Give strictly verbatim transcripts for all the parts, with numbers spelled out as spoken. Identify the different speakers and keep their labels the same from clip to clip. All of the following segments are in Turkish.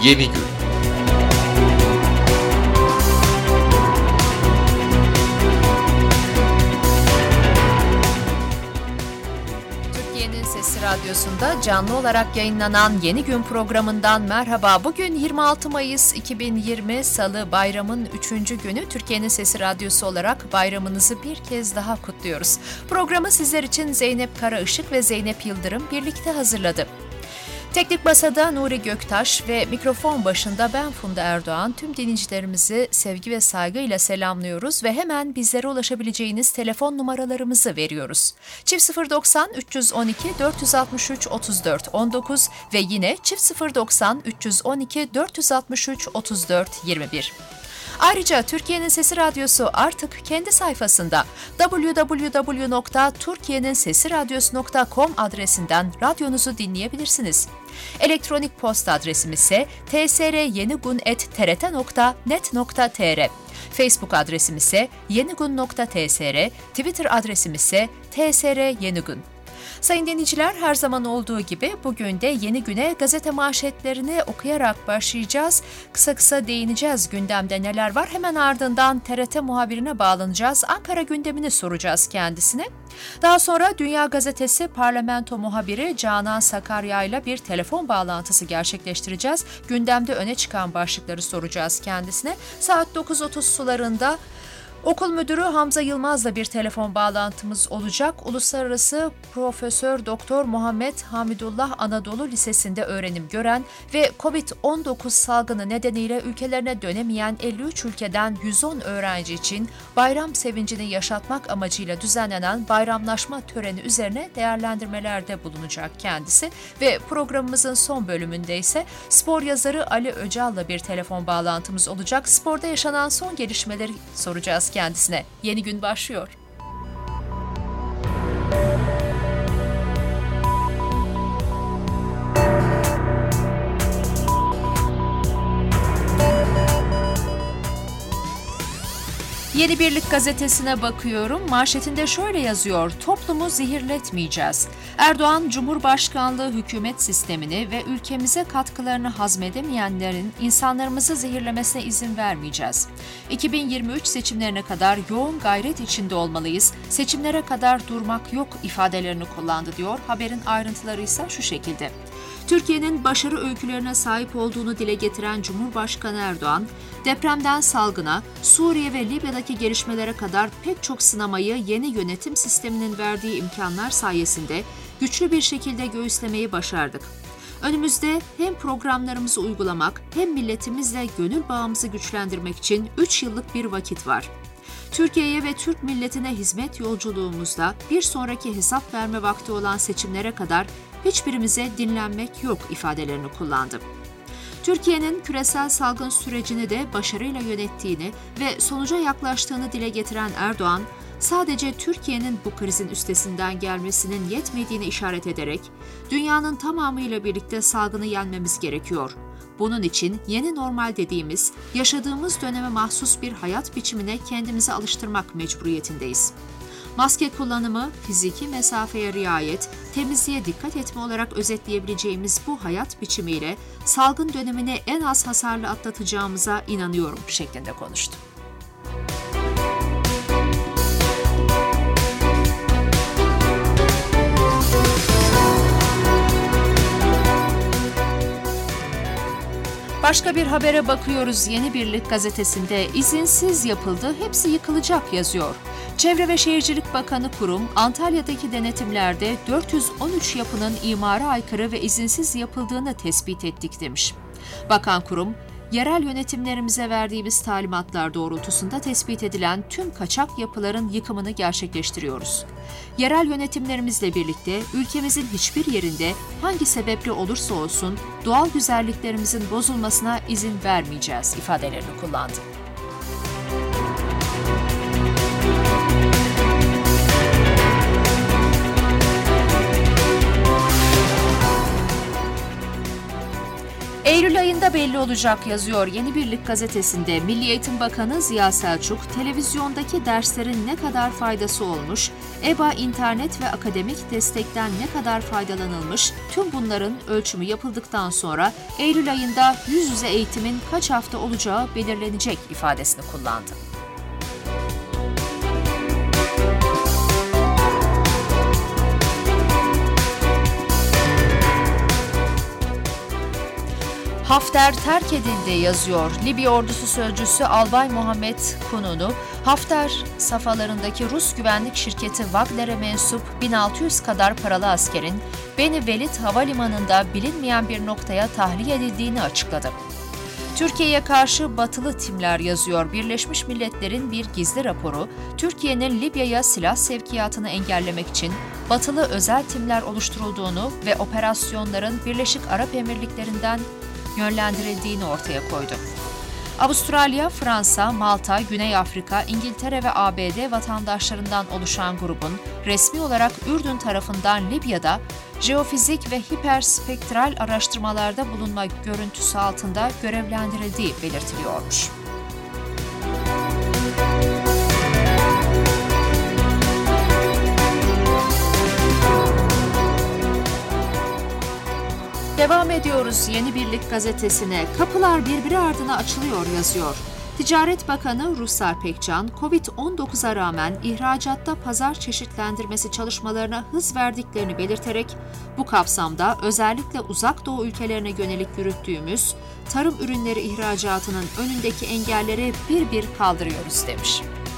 Speaker 1: Yeni Gün.
Speaker 2: Türkiye'nin Sesi Radyosu'nda canlı olarak yayınlanan Yeni Gün programından merhaba. Bugün yirmi altı Mayıs iki bin yirmi Salı, bayramın üçüncü günü. Türkiye'nin Sesi Radyosu olarak bayramınızı bir kez daha kutluyoruz. Programı sizler için Zeynep Karaışık ve Zeynep Yıldırım birlikte hazırladı. Teknik Masa'da Nuri Göktaş ve mikrofon başında ben Funda Erdoğan. Tüm dinleyicilerimizi sevgi ve saygıyla selamlıyoruz ve hemen bizlere ulaşabileceğiniz telefon numaralarımızı veriyoruz. Çift sıfır doksan üç yüz on iki dört yüz altmış üç otuz dört on dokuz ve yine çift sıfır doksan üç yüz on iki dört yüz altmış üç otuz dört yirmi bir. Ayrıca Türkiye'nin Sesi Radyosu artık kendi sayfasında double-u double-u double-u nokta türkiyenin sesi radyosu nokta com adresinden radyonuzu dinleyebilirsiniz. Elektronik posta adresimiz ise t s r yenigun at t r t nokta net nokta t r. Facebook adresimiz ise yenigun nokta t s r, Twitter adresimiz ise t s r yenigun. Sayın dinleyiciler, her zaman olduğu gibi bugün de Yeni Gün'e gazete manşetlerini okuyarak başlayacağız. Kısa kısa değineceğiz gündemde neler var. Hemen ardından T R T muhabirine bağlanacağız. Ankara gündemini soracağız kendisine. Daha sonra Dünya Gazetesi parlamento muhabiri Canan Sakarya ile bir telefon bağlantısı gerçekleştireceğiz. Gündemde öne çıkan başlıkları soracağız kendisine. Saat dokuz otuz sularında Okul Müdürü Hamza Yılmaz'la bir telefon bağlantımız olacak. Uluslararası Profesör Doktor Muhammed Hamidullah Anadolu Lisesi'nde öğrenim gören ve kovid on dokuz salgını nedeniyle ülkelerine dönemeyen elli üç ülkeden yüz on öğrenci için bayram sevincini yaşatmak amacıyla düzenlenen bayramlaşma töreni üzerine değerlendirmelerde bulunacak kendisi ve programımızın son bölümünde ise spor yazarı Ali Öcal'la bir telefon bağlantımız olacak. Sporda yaşanan son gelişmeleri soracağız kendisine. Yeni gün başlıyor. Yeni Birlik gazetesine bakıyorum. Manşetinde şöyle yazıyor: toplumu zehirletmeyeceğiz. Erdoğan, Cumhurbaşkanlığı hükümet sistemini ve ülkemize katkılarını hazmedemeyenlerin insanlarımızı zehirlemesine izin vermeyeceğiz. iki bin yirmi üç seçimlerine kadar yoğun gayret içinde olmalıyız. Seçimlere kadar durmak yok ifadelerini kullandı diyor. Haberin ayrıntıları ise şu şekilde. Türkiye'nin başarı öykülerine sahip olduğunu dile getiren Cumhurbaşkanı Erdoğan, depremden salgına, Suriye ve Libya'daki gelişmelere kadar pek çok sınamayı yeni yönetim sisteminin verdiği imkanlar sayesinde güçlü bir şekilde göğüslemeyi başardık. Önümüzde hem programlarımızı uygulamak hem milletimizle gönül bağımızı güçlendirmek için üç yıllık bir vakit var. Türkiye'ye ve Türk milletine hizmet yolculuğumuzda bir sonraki hesap verme vakti olan seçimlere kadar hiçbirimize dinlenmek yok ifadelerini kullandı. Türkiye'nin küresel salgın sürecini de başarıyla yönettiğini ve sonuca yaklaştığını dile getiren Erdoğan, sadece Türkiye'nin bu krizin üstesinden gelmesinin yetmediğini işaret ederek, dünyanın tamamıyla birlikte salgını yenmemiz gerekiyor. Bunun için yeni normal dediğimiz, yaşadığımız döneme mahsus bir hayat biçimine kendimizi alıştırmak mecburiyetindeyiz. Maske kullanımı, fiziki mesafeye riayet, temizliğe dikkat etme olarak özetleyebileceğimiz bu hayat biçimiyle salgın dönemini en az hasarlı atlatacağımıza inanıyorum şeklinde konuştu. Başka bir habere bakıyoruz. Yeni Birlik gazetesinde izinsiz yapıldı, hepsi yıkılacak yazıyor. Çevre ve Şehircilik Bakanı kurum, Antalya'daki denetimlerde dört yüz on üç yapının imara aykırı ve izinsiz yapıldığını tespit ettik demiş. Bakan kurum, yerel yönetimlerimize verdiğimiz talimatlar doğrultusunda tespit edilen tüm kaçak yapıların yıkımını gerçekleştiriyoruz. Yerel yönetimlerimizle birlikte ülkemizin hiçbir yerinde hangi sebeple olursa olsun doğal güzelliklerimizin bozulmasına izin vermeyeceğiz ifadelerini kullandı. Eylül ayında belli olacak yazıyor Yeni Birlik gazetesinde. Milli Eğitim Bakanı Ziya Selçuk, televizyondaki derslerin ne kadar faydası olmuş, E B A, internet ve akademik destekten ne kadar faydalanılmış, tüm bunların ölçümü yapıldıktan sonra Eylül ayında yüz yüze eğitimin kaç hafta olacağı belirlenecek ifadesini kullandı. Hafter terk edildi yazıyor. Libya ordusu sözcüsü Albay Muhammed Kununu, Hafter safhalarındaki Rus güvenlik şirketi Wagner'e mensup bin altı yüz kadar paralı askerin Beni Velid Havalimanı'nda bilinmeyen bir noktaya tahliye edildiğini açıkladı. Türkiye'ye karşı batılı timler yazıyor. Birleşmiş Milletler'in bir gizli raporu, Türkiye'nin Libya'ya silah sevkiyatını engellemek için batılı özel timler oluşturulduğunu ve operasyonların Birleşik Arap Emirlikleri'nden yönlendirildiğini ortaya koydu. Avustralya, Fransa, Malta, Güney Afrika, İngiltere ve A B D vatandaşlarından oluşan grubun resmi olarak Ürdün tarafından Libya'da jeofizik ve hiperspektral araştırmalarda bulunma görüntüsü altında görevlendirildiği belirtiliyormuş. Devam ediyoruz Yeni Birlik gazetesine. Kapılar birbiri ardına açılıyor yazıyor. Ticaret Bakanı Ruslar Pekcan, kovid on dokuza rağmen ihracatta pazar çeşitlendirmesi çalışmalarına hız verdiklerini belirterek, bu kapsamda özellikle Uzak Doğu ülkelerine yönelik yürüttüğümüz tarım ürünleri ihracatının önündeki engelleri bir bir kaldırıyoruz demiş.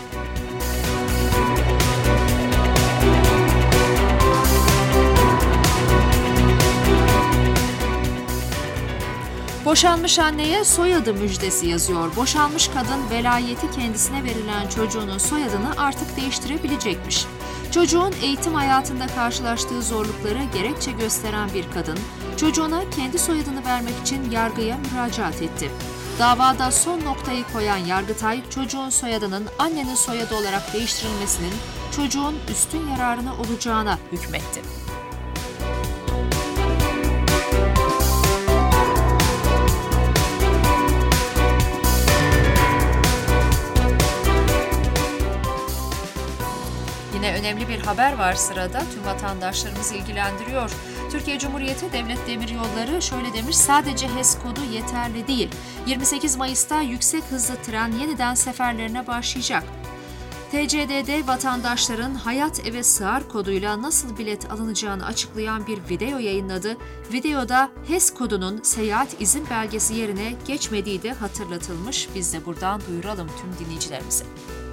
Speaker 2: Boşanmış anneye soyadı müjdesi yazıyor. Boşanmış kadın velayeti kendisine verilen çocuğunun soyadını artık değiştirebilecekmiş. Çocuğun eğitim hayatında karşılaştığı zorlukları gerekçe gösteren bir kadın, çocuğuna kendi soyadını vermek için yargıya müracaat etti. Davada son noktayı koyan Yargıtay, çocuğun soyadının annenin soyadı olarak değiştirilmesinin çocuğun üstün yararına olacağına hükmetti. Yine önemli bir haber var sırada, tüm vatandaşlarımızı ilgilendiriyor. Türkiye Cumhuriyeti Devlet Demiryolları şöyle demiş, sadece H E S kodu yeterli değil. yirmi sekiz Mayıs'ta yüksek hızlı tren yeniden seferlerine başlayacak. T C D'de vatandaşların Hayat Eve Sığar koduyla nasıl bilet alınacağını açıklayan bir video yayınladı. Videoda H E S kodunun seyahat izin belgesi yerine geçmediği de hatırlatılmış. Biz de buradan duyuralım tüm dinleyicilerimize.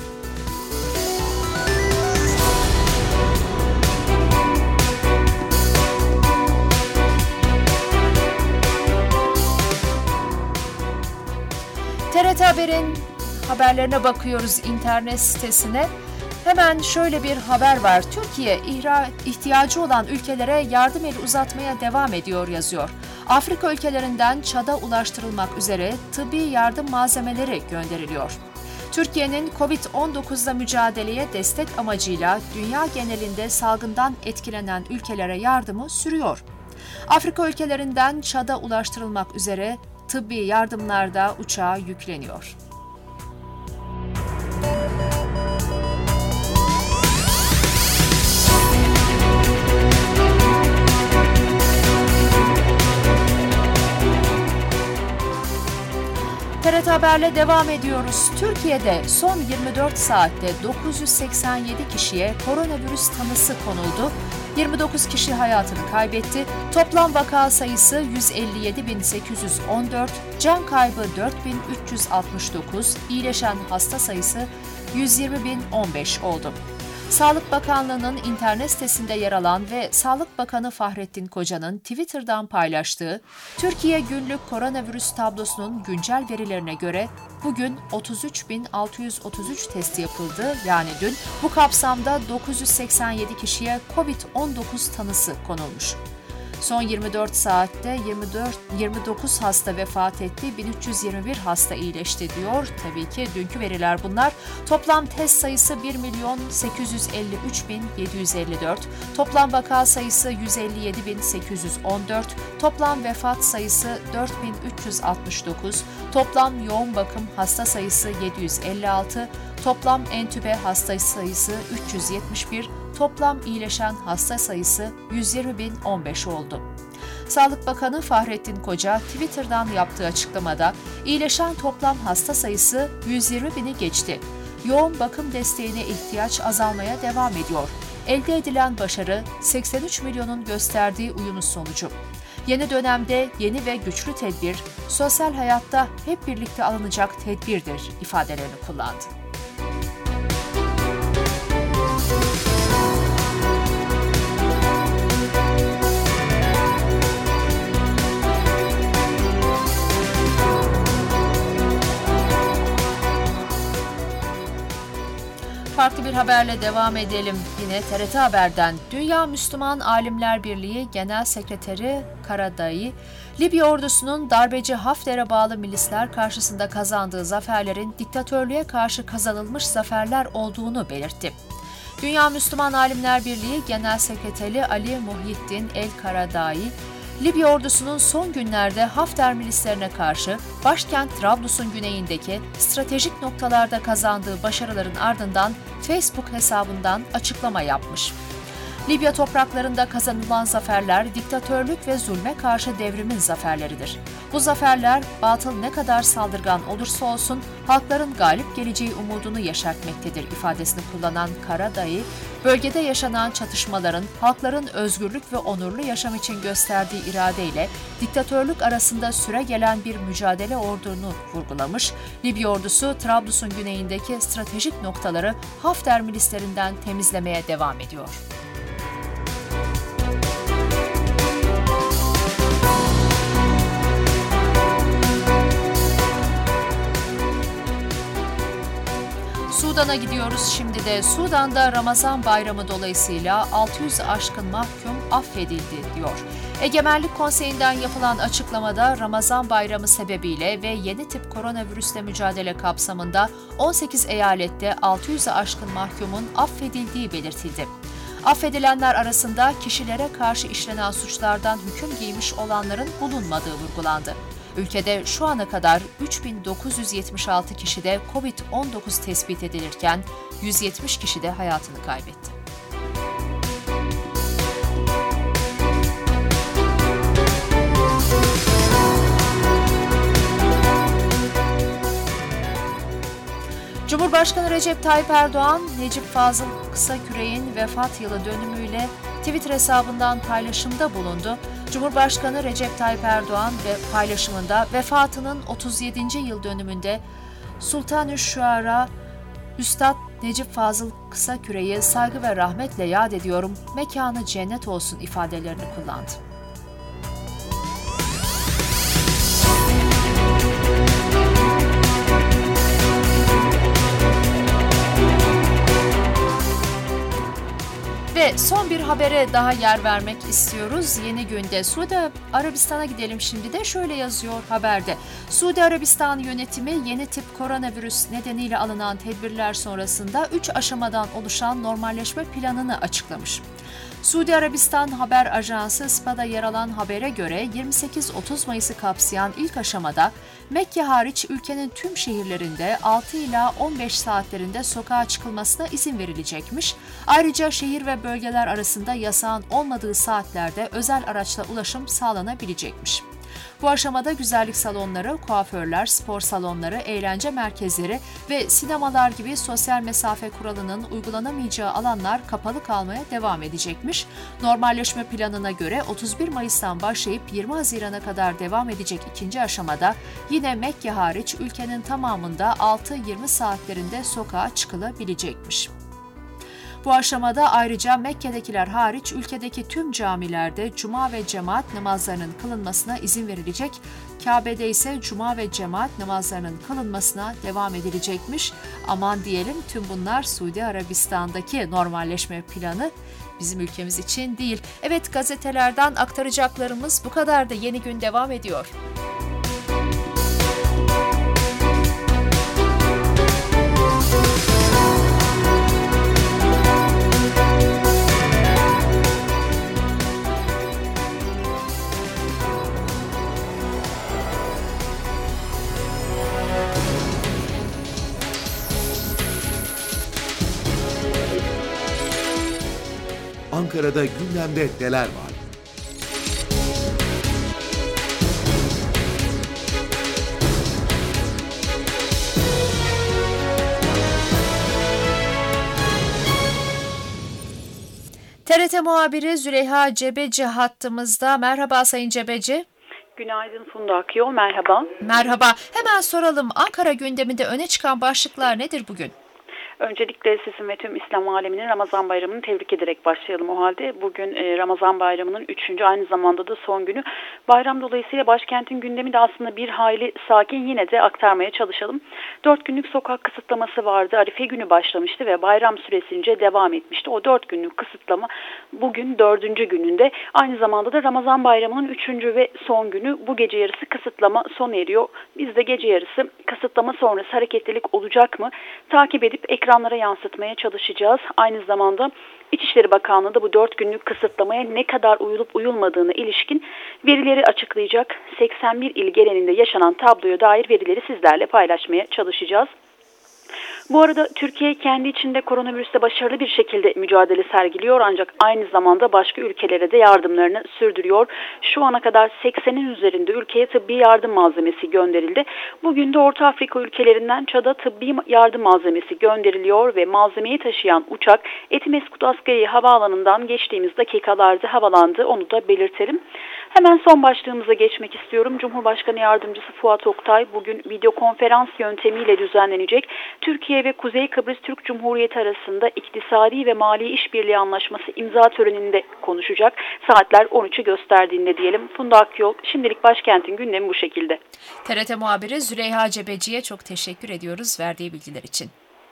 Speaker 2: T R T Haber'in haberlerine bakıyoruz internet sitesine. Hemen şöyle bir haber var. Türkiye ihra ihtiyacı olan ülkelere yardım eli uzatmaya devam ediyor yazıyor. Afrika ülkelerinden Çad'a ulaştırılmak üzere tıbbi yardım malzemeleri gönderiliyor. Türkiye'nin kovid on dokuzla mücadeleye destek amacıyla dünya genelinde salgından etkilenen ülkelere yardımı sürüyor. Afrika ülkelerinden Çad'a ulaştırılmak üzere tıbbi yardımlarda uçağa yükleniyor. T R T Haber'le devam ediyoruz. Türkiye'de son yirmi dört saatte dokuz yüz seksen yedi kişiye koronavirüs tanısı konuldu. yirmi dokuz kişi hayatını kaybetti. Toplam vaka sayısı yüz elli yedi bin sekiz yüz on dört, can kaybı dört bin üç yüz altmış dokuz, iyileşen hasta sayısı yüz yirmi bin on beş oldu. Sağlık Bakanlığı'nın internet sitesinde yer alan ve Sağlık Bakanı Fahrettin Koca'nın Twitter'dan paylaştığı Türkiye günlük koronavirüs tablosunun güncel verilerine göre bugün otuz üç bin altı yüz otuz üç test yapıldı. Yani dün bu kapsamda dokuz yüz seksen yedi kişiye kovid on dokuz tanısı konulmuş. Son yirmi dört saatte yirmi dört, yirmi dokuz hasta vefat etti, bin üç yüz yirmi bir hasta iyileşti diyor. Tabii ki dünkü veriler bunlar. Toplam test sayısı bir milyon sekiz yüz elli üç bin yedi yüz elli dört, toplam vaka sayısı yüz elli yedi bin sekiz yüz on dört, toplam vefat sayısı dört bin üç yüz altmış dokuz, toplam yoğun bakım hasta sayısı yedi yüz elli altı, toplam entübe hasta sayısı üç yüz yetmiş bir, toplam iyileşen hasta sayısı yüz yirmi bin on beş oldu. Sağlık Bakanı Fahrettin Koca Twitter'dan yaptığı açıklamada iyileşen toplam hasta sayısı yüz yirmi bini geçti. Yoğun bakım desteğine ihtiyaç azalmaya devam ediyor. Elde edilen başarı seksen üç milyonun gösterdiği uyumun sonucu. Yeni dönemde yeni ve güçlü tedbir, sosyal hayatta hep birlikte alınacak tedbirdir ifadelerini kullandı. Farklı bir haberle devam edelim. Yine T R T Haber'den Dünya Müslüman Alimler Birliği Genel Sekreteri Karadayı, Libya ordusunun darbeci Hafter'e bağlı milisler karşısında kazandığı zaferlerin diktatörlüğe karşı kazanılmış zaferler olduğunu belirtti. Dünya Müslüman Alimler Birliği Genel Sekreteri Ali Muhyiddin El Karadayı, Libya ordusunun son günlerde Hafter milislerine karşı başkent Trablus'un güneyindeki stratejik noktalarda kazandığı başarıların ardından Facebook hesabından açıklama yapmış. Libya topraklarında kazanılan zaferler diktatörlük ve zulme karşı devrimin zaferleridir. Bu zaferler batıl ne kadar saldırgan olursa olsun halkların galip geleceği umudunu yeşertmektedir ifadesini kullanan Karadayı, bölgede yaşanan çatışmaların halkların özgürlük ve onurlu yaşam için gösterdiği iradeyle diktatörlük arasında süregelen bir mücadele olduğunu vurgulamış, Libya ordusu Trablus'un güneyindeki stratejik noktaları Hafter milislerinden temizlemeye devam ediyor. Sudan'a gidiyoruz şimdi de. Sudan'da Ramazan bayramı dolayısıyla altı yüzü aşkın mahkum affedildi diyor. Egemenlik Konseyi'nden yapılan açıklamada Ramazan bayramı sebebiyle ve yeni tip koronavirüsle mücadele kapsamında on sekiz eyalette altı yüzü aşkın mahkumun affedildiği belirtildi. Affedilenler arasında kişilere karşı işlenen suçlardan hüküm giymiş olanların bulunmadığı vurgulandı. Ülkede şu ana kadar üç bin dokuz yüz yetmiş altı kişide kovid on dokuz tespit edilirken yüz yetmiş kişi de hayatını kaybetti. Cumhurbaşkanı Recep Tayyip Erdoğan, Necip Fazıl Kısaküre'nin vefat yılı dönümüyle Twitter hesabından paylaşımda bulundu. Cumhurbaşkanı Recep Tayyip Erdoğan ve paylaşımında vefatının otuz yedinci yıl dönümünde Sultanüşşuara Üstad Necip Fazıl Kısaküre'yi saygı ve rahmetle yad ediyorum, mekanı cennet olsun ifadelerini kullandı. Ve son bir habere daha yer vermek istiyoruz. Yeni günde Suudi Arabistan'a gidelim şimdi de. Şöyle yazıyor haberde. Suudi Arabistan yönetimi yeni tip koronavirüs nedeniyle alınan tedbirler sonrasında üç aşamadan oluşan normalleşme planını açıklamış. Suudi Arabistan Haber Ajansı S P A'da yer alan habere göre yirmi sekiz otuz Mayıs'ı kapsayan ilk aşamada Mekke hariç ülkenin tüm şehirlerinde altı ila on beş saatlerinde sokağa çıkılmasına izin verilecekmiş. Ayrıca şehir ve bölgeler arasında yasağın olmadığı saatlerde özel araçla ulaşım sağlanabilecekmiş. Bu aşamada güzellik salonları, kuaförler, spor salonları, eğlence merkezleri ve sinemalar gibi sosyal mesafe kuralının uygulanamayacağı alanlar kapalı kalmaya devam edecekmiş. Normalleşme planına göre otuz bir Mayıs'tan başlayıp yirmi Haziran'a kadar devam edecek ikinci aşamada yine Mekke hariç ülkenin tamamında altı yirmi saatlerinde sokağa çıkılabilecekmiş. Bu aşamada ayrıca Mekke'dekiler hariç ülkedeki tüm camilerde cuma ve cemaat namazlarının kılınmasına izin verilecek. Kabe'de ise cuma ve cemaat namazlarının kılınmasına devam edilecekmiş. Aman diyelim, tüm bunlar Suudi Arabistan'daki normalleşme planı, bizim ülkemiz için değil. Evet, gazetelerden aktaracaklarımız bu kadar da Yeni Gün devam ediyor.
Speaker 1: Ankara'da gündemde neler var?
Speaker 2: T R T muhabiri Züleyha Cebeci hattımızda. Merhaba Sayın Cebeci.
Speaker 3: Günaydın Funda Akyol, merhaba.
Speaker 2: Merhaba. Hemen soralım, Ankara gündeminde öne çıkan başlıklar nedir bugün?
Speaker 3: Öncelikle sizin ve tüm İslam aleminin Ramazan Bayramı'nı tebrik ederek başlayalım o halde. Bugün e, Ramazan Bayramı'nın üçüncü, aynı zamanda da son günü. Bayram dolayısıyla başkentin gündemi de aslında bir hayli sakin, yine de aktarmaya çalışalım. Dört günlük sokak kısıtlaması vardı. Arife günü başlamıştı ve bayram süresince devam etmişti. O dört günlük kısıtlama bugün dördüncü gününde. Aynı zamanda da Ramazan Bayramı'nın üçüncü ve son günü. Bu gece yarısı kısıtlama sona eriyor. Biz de gece yarısı kısıtlama sonrası hareketlilik olacak mı takip edip ekranlara yansıtmaya çalışacağız. Aynı zamanda İçişleri Bakanlığı da bu dört günlük kısıtlamaya ne kadar uyulup uyulmadığına ilişkin verileri açıklayacak. seksen bir il genelinde yaşanan tabloya dair verileri sizlerle paylaşmaya çalışacağız. Bu arada Türkiye kendi içinde koronavirüsle başarılı bir şekilde mücadele sergiliyor, ancak aynı zamanda başka ülkelere de yardımlarını sürdürüyor. Şu ana kadar seksenin üzerinde ülkeye tıbbi yardım malzemesi gönderildi. Bugün de Orta Afrika ülkelerinden Çad'a tıbbi yardım malzemesi gönderiliyor ve malzemeyi taşıyan uçak Etimeskut Askeri Havaalanı'ndan geçtiğimiz dakikalarda havalandı. Onu da belirtelim. Hemen son başlığımıza geçmek istiyorum. Cumhurbaşkanı Yardımcısı Fuat Oktay bugün video konferans yöntemiyle düzenlenecek Türkiye ve Kuzey Kıbrıs Türk Cumhuriyeti arasında iktisadi ve mali işbirliği anlaşması imza töreninde konuşacak. Saatler on üçü gösterdiğinde diyelim. Funda Akyol, şimdilik başkentin gündemi bu şekilde.
Speaker 2: T R T muhabiri Züleyha Cebeci'ye çok teşekkür ediyoruz verdiği bilgiler için.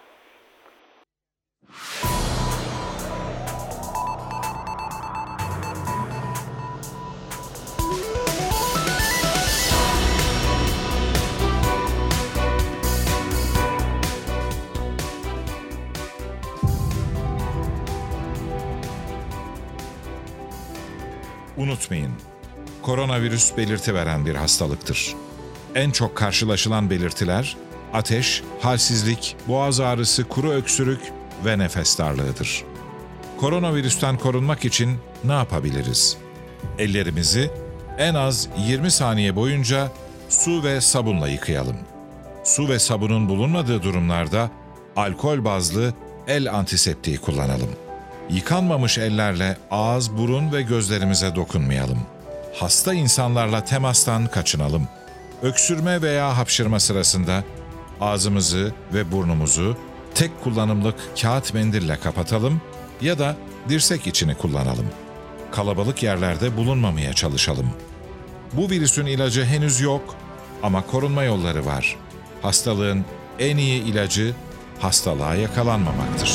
Speaker 4: Unutmayın, koronavirüs belirti veren bir hastalıktır. En çok karşılaşılan belirtiler, ateş, halsizlik, boğaz ağrısı, kuru öksürük ve nefes darlığıdır. Koronavirüsten korunmak için ne yapabiliriz? Ellerimizi en az yirmi saniye boyunca su ve sabunla yıkayalım. Su ve sabunun bulunmadığı durumlarda alkol bazlı el antiseptiği kullanalım. Yıkanmamış ellerle ağız, burun ve gözlerimize dokunmayalım. Hasta insanlarla temastan kaçınalım. Öksürme veya hapşırma sırasında ağzımızı ve burnumuzu tek kullanımlık kağıt mendille kapatalım ya da dirsek içini kullanalım. Kalabalık yerlerde bulunmamaya çalışalım. Bu virüsün ilacı henüz yok ama korunma yolları var. Hastalığın en iyi ilacı hastalığa yakalanmamaktır.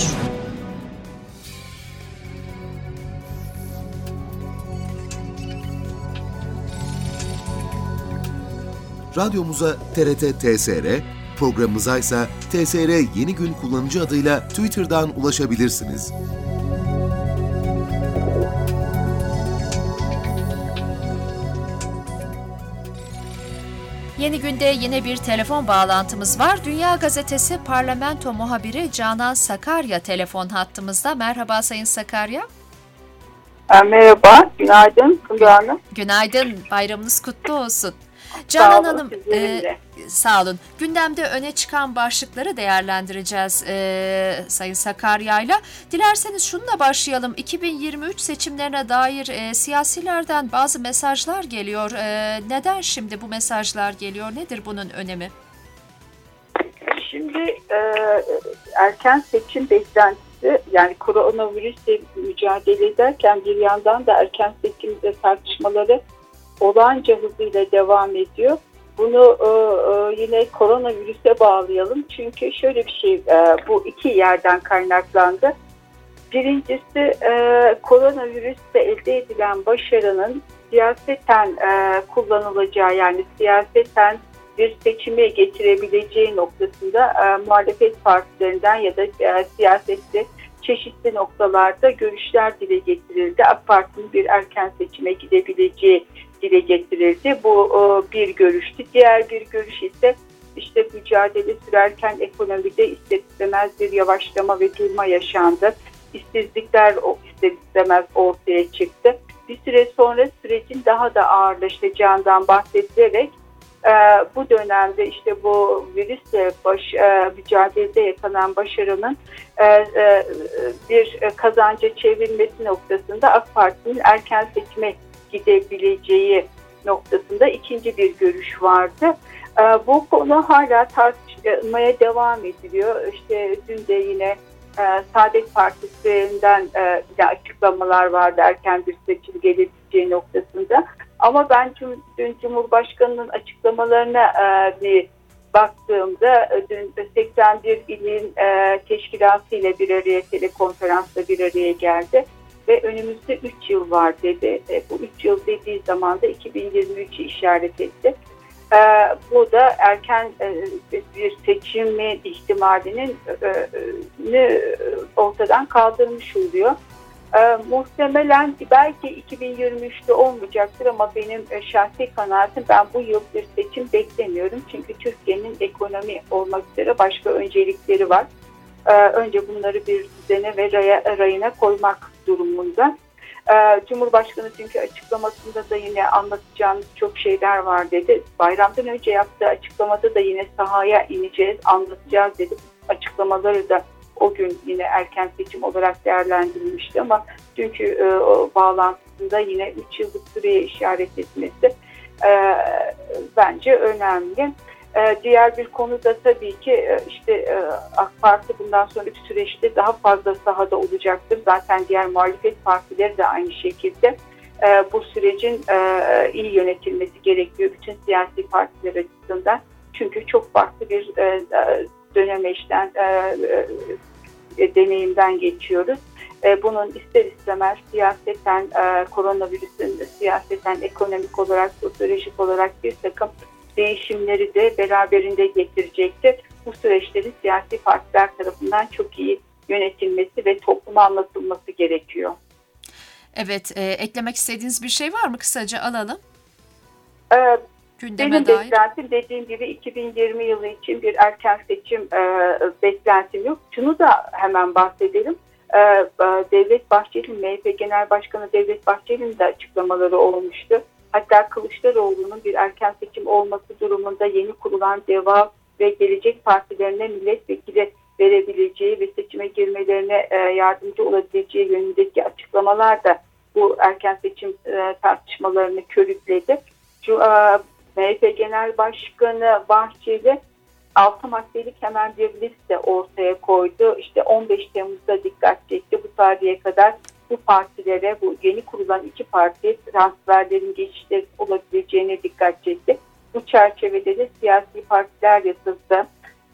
Speaker 1: Radyomuza T R T T S R, programımıza ise T S R Yeni Gün kullanıcı adıyla Twitter'dan ulaşabilirsiniz.
Speaker 2: Yeni Günde yine bir telefon bağlantımız var. Dünya Gazetesi Parlamento muhabiri Canan Sakarya telefon hattımızda. Merhaba Sayın Sakarya.
Speaker 5: Merhaba, günaydın Funda Hanım.
Speaker 2: Günaydın, bayramınız kutlu olsun. Canan
Speaker 5: Sağ olun,
Speaker 2: Hanım, e, sağ olun. Gündemde öne çıkan başlıkları değerlendireceğiz e, Sayın Sakarya'yla. Dilerseniz şununla başlayalım. iki bin yirmi üç seçimlerine dair e, siyasilerden bazı mesajlar geliyor. E, neden şimdi bu mesajlar geliyor? Nedir bunun önemi?
Speaker 5: Şimdi e, erken seçim beklentisi virüsü, yani koronavirüsle mücadele ederken bir yandan da erken seçim tartışmaları olağanca hızıyla devam ediyor. Bunu e, e, yine koronavirüse bağlayalım. Çünkü şöyle bir şey, e, bu iki yerden kaynaklandı. Birincisi e, koronavirüste elde edilen başarının siyaseten e, kullanılacağı, yani siyaseten bir seçime getirebileceği noktasında e, muhalefet partilerinden ya da e, siyasette çeşitli noktalarda görüşler dile getirildi. AK Parti'nin bir erken seçime gidebileceği dile getirildi. Bu e, bir görüştü. Diğer bir görüş ise işte mücadele sürerken ekonomide ister istemez bir yavaşlama ve durma yaşandı. İşsizlikler o ister istemez ortaya çıktı. Bir süre sonra sürecin daha da ağırlaşacağından bahsedilerek e, bu dönemde işte bu virüsle baş, e, mücadelede yakalanan başarının e, e, bir kazanca çevrilmesi noktasında AK Parti'nin erken seçime gidebileceği noktasında ikinci bir görüş vardı. E, bu konu hala tartışmaya devam ediliyor. İşte dün de yine e, Saadet Partisi'nden e, yine açıklamalar vardı erken bir seçim gelebileceği noktasında. Ama ben dün Cumhurbaşkanı'nın açıklamalarına e, bir baktığımda dün seksen bir ilin e, teşkilatı ile bir araya, telekonferansla bir araya geldi ve önümüzde üç yıl var dedi. E, bu üç yıl dediği zaman da iki bin yirmi üçü işaret etti. E, bu da erken e, bir seçim ihtimalinin e, ortadan kaldırmış oluyor. E, muhtemelen belki iki bin yirmi üçte olmayacaktır ama benim e, şahsi kanaatim, ben bu yıl bir seçim beklemiyorum. Çünkü Türkiye'nin ekonomi olmak üzere başka öncelikleri var. E, önce bunları bir düzene ve raya, rayına koymak durumunda. E, Cumhurbaşkanı çünkü açıklamasında da yine anlatacağımız çok şeyler var dedi. Bayramdan önce yaptığı açıklamada da yine sahaya ineceğiz, anlatacağız dedi. Açıklamaları da o gün yine erken seçim olarak değerlendirilmişti ama dünkü e, bağlantısında yine üç yıllık süreye işaret etmesi e, bence önemli. E, diğer bir konu da tabii ki e, işte e, AK Parti bundan sonraki süreçte daha fazla sahada olacaktır. Zaten diğer muhalefet partileri de aynı şekilde e, bu sürecin e, iyi yönetilmesi gerekiyor bütün siyasi partiler açısından. Çünkü çok farklı bir e, dönemeçten, e, e, deneyimden geçiyoruz. E, bunun ister istemez siyaseten, e, koronavirüsün siyaseten, ekonomik olarak, sosyolojik olarak bir takım değişimleri de beraberinde getirecektir. Bu süreçlerin siyasi partiler tarafından çok iyi yönetilmesi ve topluma anlatılması gerekiyor.
Speaker 2: Evet, e, eklemek istediğiniz bir şey var mı? Kısaca alalım.
Speaker 5: Evet.
Speaker 2: Gündeme
Speaker 5: Benim
Speaker 2: dair.
Speaker 5: beklentim dediğim gibi iki bin yirmi yılı için bir erken seçim e, beklentim yok. Şunu da hemen bahsedelim. E, Devlet Bahçeli, M H P Genel Başkanı Devlet Bahçeli'nin de açıklamaları olmuştu. Hatta Kılıçdaroğlu'nun bir erken seçim olması durumunda yeni kurulan DEVA ve Gelecek Partilerine milletvekili verebileceği ve seçime girmelerine e, yardımcı olabileceği yönündeki açıklamalar da bu erken seçim e, tartışmalarını körükledi. Şu, e, M H P Genel Başkanı Bahçeli altı maddelik hemen bir liste ortaya koydu. İşte on beş Temmuz'da dikkat çekti. Bu tarihe kadar bu partilere, bu yeni kurulan iki parti transferlerin geçişleri olabileceğine dikkat çekti. Bu çerçevede de siyasi partiler yasası,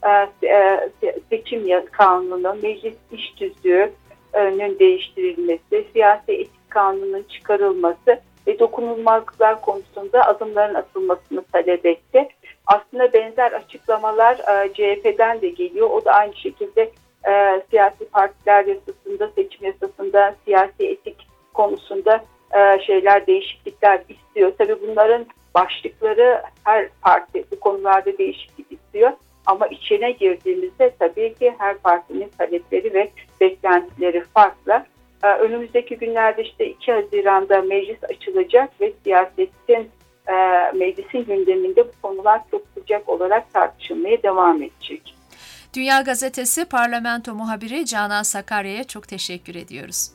Speaker 5: seçim kanunu, meclis iş tüzüğünün değiştirilmesi, siyasi etik kanunun çıkarılması ve dokunulmazlıklar konusunda adımların atılmasını talep etti. Aslında benzer açıklamalar e, C H P'den de geliyor. O da aynı şekilde e, siyasi partiler yasasında, seçim yasasında, siyasi etik konusunda e, şeyler, değişiklikler istiyor. Tabii bunların başlıkları, her parti bu konularda değişiklik istiyor. Ama içine girdiğimizde tabii ki her partinin talepleri ve beklentileri farklı. Önümüzdeki günlerde işte iki Haziran'da meclis açılacak ve siyasetin, e, meclisin gündeminde bu konular çok sıcak olarak tartışılmaya devam edecek.
Speaker 2: Dünya Gazetesi Parlamento muhabiri Canan Sakarya'ya çok teşekkür ediyoruz.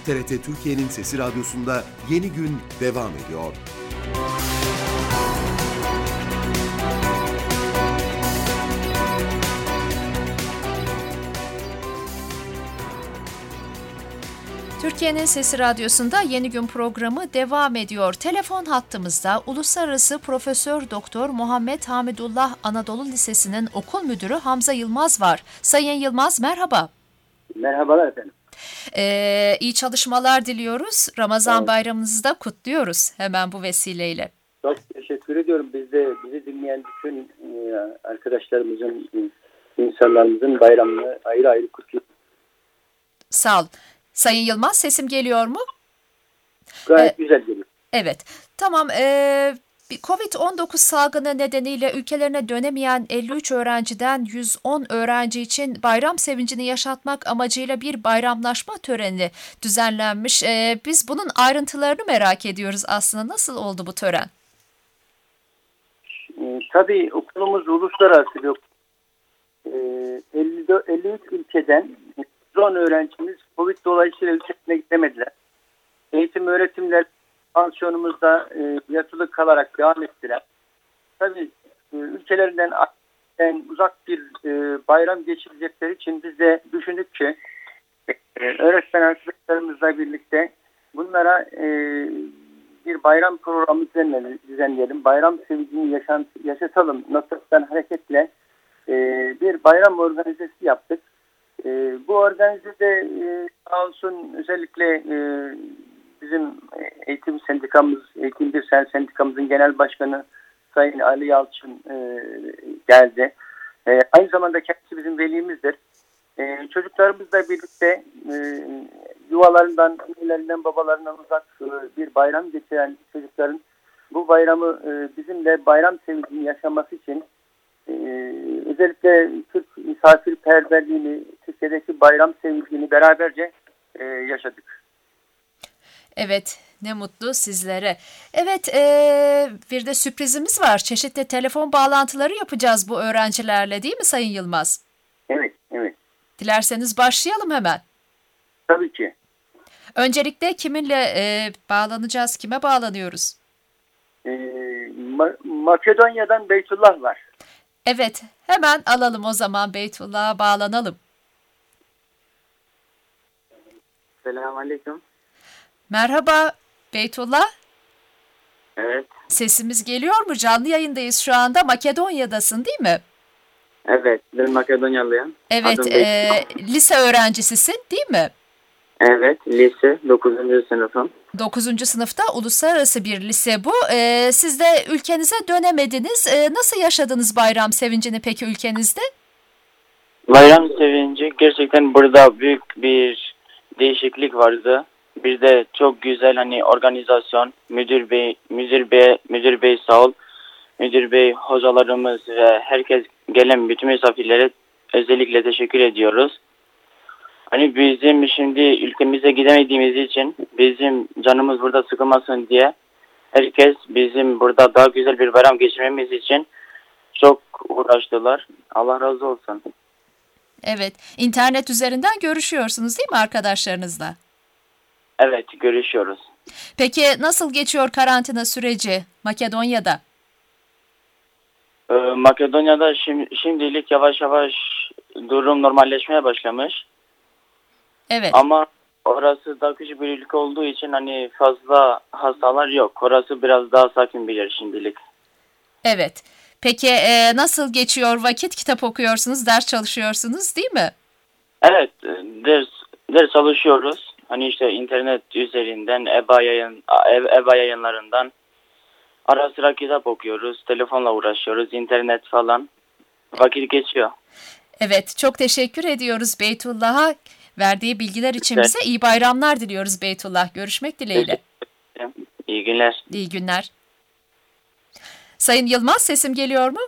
Speaker 1: T R T Türkiye'nin Sesi Radyosu'nda Yeni Gün devam ediyor.
Speaker 2: Türkiye'nin Sesi Radyosu'nda Yeni Gün programı devam ediyor. Telefon hattımızda Uluslararası Profesör Doktor Muhammed Hamidullah Anadolu Lisesi'nin okul müdürü Hamza Yılmaz var. Sayın Yılmaz, merhaba.
Speaker 6: Merhabalar efendim.
Speaker 2: Ee, iyi çalışmalar diliyoruz. Ramazan
Speaker 6: Evet.
Speaker 2: bayramınızı da kutluyoruz hemen bu vesileyle.
Speaker 6: Çok teşekkür ediyorum. Biz de bizi dinleyen bütün e, arkadaşlarımızın, e, insanlarımızın bayramını ayrı ayrı kutluyoruz.
Speaker 2: Sağ olun. Sayın Yılmaz, sesim geliyor mu?
Speaker 6: Gayet
Speaker 2: Ee,
Speaker 6: güzel geliyor.
Speaker 2: Evet. Tamam. Ee, kovid on dokuz salgını nedeniyle ülkelerine dönemeyen elli üç öğrenciden yüz on öğrenci için bayram sevincini yaşatmak amacıyla bir bayramlaşma töreni düzenlenmiş. Ee, biz bunun ayrıntılarını merak ediyoruz aslında. Nasıl oldu bu tören?
Speaker 6: E, tabii okulumuz uluslararası bir okul. E, elli dört, elli üç ülkeden yüz on öğrencimiz Covid dolayısıyla ülkesine gidemediler. Eğitim öğretimler pansiyonumuzda e, yatılı kalarak devam ettiler. Tabii e, ülkelerinden en uzak bir e, bayram geçirecekleri için biz de düşündük ki e, öğretmen arkadaşlarımızla birlikte bunlara e, bir bayram programı düzenleyelim. düzenleyelim. Bayram sevincini yaşan, yaşatalım noktasından hareketle e, bir bayram organizesi yaptık. E, bu organizede e, sağ olsun özellikle e, bizim eğitim sendikamız, Eğitim Bir Sen sendikamızın genel başkanı Sayın Ali Yalçın e, geldi. E, aynı zamanda kendisi bizim velimizdir. E, çocuklarımızla birlikte e, yuvalarından, annelerinden, babalarından uzak e, bir bayram geçiren çocukların bu bayramı e, bizimle bayram sevincini yaşaması için e, özellikle Türk misafirperverliğini, Türkiye'deki bayram sevincini beraberce e, yaşadık.
Speaker 2: Evet, ne mutlu sizlere. Evet, ee, bir de sürprizimiz var. Çeşitli telefon bağlantıları yapacağız bu öğrencilerle, değil mi Sayın Yılmaz?
Speaker 6: Evet, evet.
Speaker 2: Dilerseniz başlayalım hemen.
Speaker 6: Tabii ki.
Speaker 2: Öncelikle kiminle ee, bağlanacağız, kime bağlanıyoruz?
Speaker 6: Ee, Ma- Makedonya'dan Beytullah var.
Speaker 2: Evet, hemen alalım o zaman, Beytullah'a bağlanalım.
Speaker 6: Selamünaleyküm.
Speaker 2: Merhaba Beytullah,
Speaker 7: Evet,
Speaker 2: sesimiz geliyor mu? Canlı yayındayız şu anda, Makedonya'dasın değil mi?
Speaker 7: evet. Ben Makedonyalıyım.
Speaker 2: Evet,
Speaker 7: Adım
Speaker 2: ee,
Speaker 7: Beytullah.
Speaker 2: lise öğrencisisin değil mi?
Speaker 7: Evet, lise dokuzuncu sınıfım.
Speaker 2: dokuzuncu sınıfta uluslararası bir lise bu. Ee, siz de ülkenize dönemediniz. Ee, nasıl yaşadınız bayram sevincini peki ülkenizde?
Speaker 7: Bayram sevinci gerçekten burada büyük bir değişiklik vardı. Bir de çok güzel hani organizasyon. Müdür bey, müdür bey, müdür bey sağ ol. Müdür bey, hocalarımız ve herkes gelen bütün misafirlere özellikle teşekkür ediyoruz. Hani bizim şimdi ülkemize gidemediğimiz için bizim canımız burada sıkılmasın diye herkes bizim burada daha güzel bir bayram geçirmemiz için çok uğraştılar. Allah razı olsun.
Speaker 2: Evet, internet üzerinden görüşüyorsunuz değil mi arkadaşlarınızla?
Speaker 7: Evet, görüşüyoruz.
Speaker 2: Peki nasıl geçiyor karantina süreci Makedonya'da?
Speaker 7: Ee, Makedonya'da şimdi, şimdilik yavaş yavaş durum normalleşmeye başlamış.
Speaker 2: Evet.
Speaker 7: Ama orası daha küçük bir ülke olduğu için hani fazla hastalar yok. Orası biraz daha sakin bir yer şimdilik.
Speaker 2: Evet. Peki e, nasıl geçiyor vakit? Kitap okuyorsunuz, ders çalışıyorsunuz değil mi?
Speaker 7: Evet, ders, ders çalışıyoruz. Hani işte internet üzerinden, EBA, yayın, EBA yayınlarından ara sıra kitap okuyoruz, telefonla uğraşıyoruz, internet falan. Vakit geçiyor.
Speaker 2: Evet, çok teşekkür ediyoruz Beytullah'a. Verdiği bilgiler için
Speaker 7: Evet.
Speaker 2: bize iyi bayramlar diliyoruz Beytullah. Görüşmek dileğiyle.
Speaker 7: İyi günler.
Speaker 2: İyi günler. Sayın Yılmaz, sesim geliyor mu?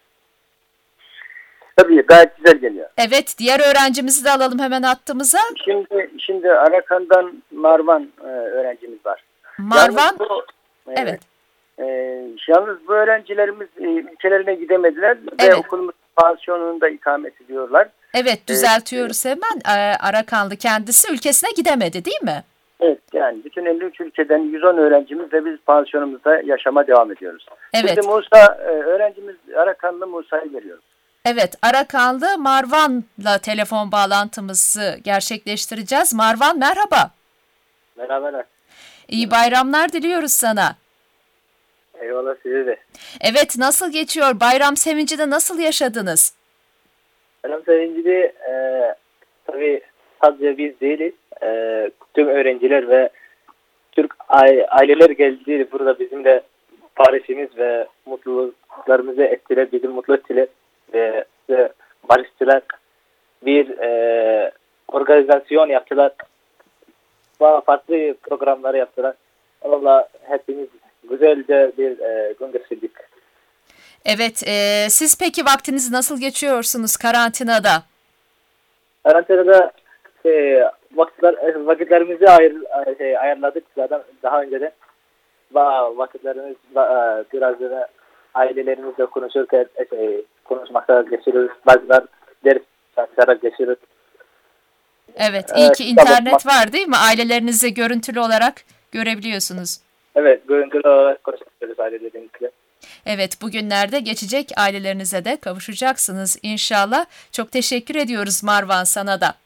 Speaker 6: Tabii gayet güzel geliyor.
Speaker 2: Evet, diğer öğrencimizi de alalım hemen hattımıza.
Speaker 6: Şimdi şimdi Arakan'dan Marvan e, öğrencimiz var.
Speaker 2: Marvan,
Speaker 6: Yalnız bu, evet.
Speaker 2: evet.
Speaker 6: E, yalnız bu öğrencilerimiz e, ülkelerine gidemediler
Speaker 2: Evet.
Speaker 6: ve okulumuz pansiyonunda ikamet ediyorlar.
Speaker 2: Evet, düzeltiyoruz hemen. Ee, Arakanlı kendisi ülkesine gidemedi değil mi?
Speaker 6: Evet, yani bütün elli üç ülkeden yüz on öğrencimizle biz pansiyonumuzda yaşama devam ediyoruz.
Speaker 2: Evet.
Speaker 6: Şimdi Musa, e, öğrencimiz Arakanlı Musa'yı veriyoruz.
Speaker 2: Evet, Arakanlı Marvan'la telefon bağlantımızı gerçekleştireceğiz. Marvan merhaba.
Speaker 6: Merhabalar.
Speaker 2: İyi bayramlar diliyoruz sana.
Speaker 6: Eyvallah, size de.
Speaker 2: Evet, nasıl geçiyor? Bayram sevincini nasıl yaşadınız?
Speaker 8: Bayram sevinci de e, tabii sadece biz değiliz. E, tüm öğrenciler ve Türk aileler geldi. Burada bizim de Paris'imiz ve mutluluklarımızı ettiler. Bizim mutlu ettiler. Ve, ve barışçılar bir e, organizasyon yaptılar. Farklı programlar yaptılar. Onunla hepimiz güzelce bir e, gün geçirdik.
Speaker 2: Evet, e, siz peki vaktinizi nasıl geçiyorsunuz karantinada?
Speaker 8: Karantinada şey, vakitler, vakitlerimizi ayır, şey, ayarladık zaten daha önceden. Vakitlerimiz biraz da ailelerimizle konuşurken şey, konuşmakta geçiriyoruz. Bazılar ders çalışarak geçiriyoruz.
Speaker 2: Evet, iyi ki internet var değil mi? Ailelerinizi görüntülü olarak görebiliyorsunuz.
Speaker 8: Evet, görüntülü olarak konuşuyoruz ailelerimizle.
Speaker 2: Evet, bugünlerde geçecek, ailelerinize de kavuşacaksınız inşallah. Çok teşekkür ediyoruz Marvan, sana da.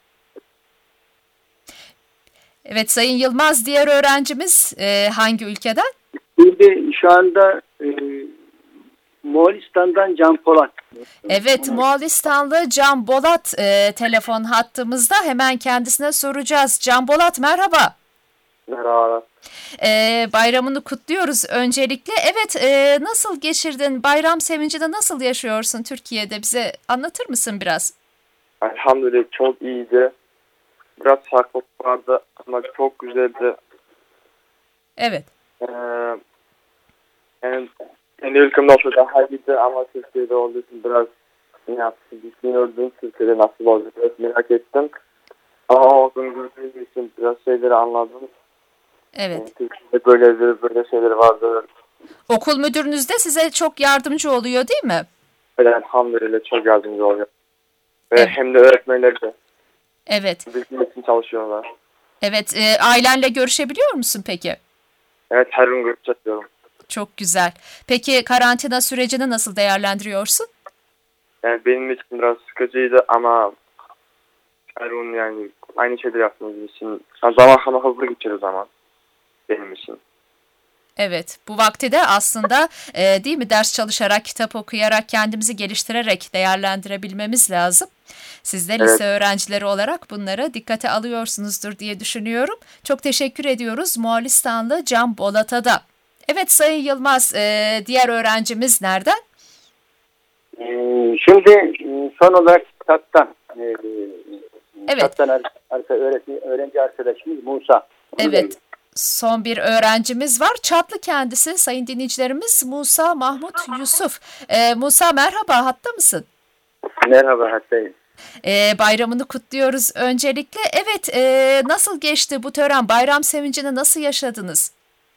Speaker 2: Evet, Sayın Yılmaz, diğer öğrencimiz e, hangi ülkeden?
Speaker 6: Şimdi şu anda e, Moğolistan'dan Can Polat.
Speaker 2: Evet, Moğolistanlı Can Bolat e, telefon hattımızda. Hemen kendisine soracağız. Can Bolat merhaba.
Speaker 8: Merhaba.
Speaker 2: E, bayramını kutluyoruz öncelikle. Evet, e, nasıl geçirdin? Bayram sevincini nasıl yaşıyorsun Türkiye'de? Bize anlatır mısın biraz?
Speaker 9: Elhamdülillah çok iyiydi. Biraz farklılık vardı ama çok güzeldi.
Speaker 2: Evet.
Speaker 9: Ee, yani kendi ülkemde olsa daha iyiydi ama Türkiye'de olduğu için biraz ne yaptım düşünüyordum. Türkiye'de nasıl olacak evet, merak ettim. Ama olsun gördüğüm için biraz şeyleri anladım.
Speaker 2: Evet.
Speaker 9: Yani Türkiye'de böyle böyle şeyler vardı.
Speaker 2: Okul müdürünüz de size çok yardımcı oluyor değil mi?
Speaker 9: Evet, elhamdülillah çok yardımcı oluyor. Ve
Speaker 2: Evet.
Speaker 9: hem de öğretmenler de.
Speaker 2: Evet.
Speaker 9: Bizim için çalışıyorlar.
Speaker 2: Evet. E, ailenle görüşebiliyor musun peki?
Speaker 9: Evet, her gün görüşüyorum.
Speaker 2: Çok güzel. Peki karantina sürecini nasıl değerlendiriyorsun?
Speaker 9: Yani benim için biraz sıkıcıydı ama her gün yani aynı şeyleri yaptığımız için zaman ama hızlı geçiyor zaman benim için.
Speaker 2: Evet, bu vakti de aslında e, değil mi ders çalışarak, kitap okuyarak, kendimizi geliştirerek değerlendirebilmemiz lazım. Siz de lise
Speaker 9: Evet.
Speaker 2: öğrencileri olarak bunları dikkate alıyorsunuzdur diye düşünüyorum. Çok teşekkür ediyoruz Moğolistanlı Can Bolat'a da. Evet Sayın Yılmaz, e, diğer öğrencimiz nereden?
Speaker 6: Ee, şimdi e, son olarak kitaptan e,
Speaker 2: Evet.
Speaker 6: kitaptan ar- arka öğretmen, öğrenci arkadaşımız Musa. Onu
Speaker 2: Evet.
Speaker 6: vereyim.
Speaker 2: Son bir öğrencimiz var. Çatlı kendisi sayın dinleyicilerimiz Musa Mahmut Yusuf. E, Musa merhaba, hatta mısın?
Speaker 6: Merhaba Hasan.
Speaker 2: E, bayramını kutluyoruz öncelikle. Evet, e, nasıl geçti bu tören? Bayram sevincini nasıl yaşadınız?